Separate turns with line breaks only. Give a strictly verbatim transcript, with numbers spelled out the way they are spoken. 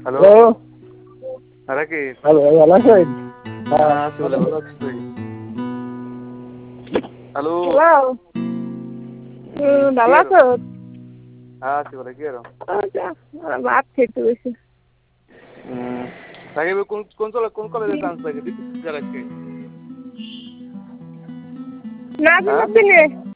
Hello
hello
আরে কি
hello ভালো আছেন?
হ্যাঁ আছি বলে ভালো আছিস তুই? হ্যালো
হ্যালো হুম ভালো আছো?
হ্যাঁ আছি বলে কি আরো
আচ্ছা ভাত খেতে বসে।
হুম সাকিব কোন কোন চলে কোন কলেজে চান্স পাইছে দিতে আজকে
না
হ্যাঁ
দিনে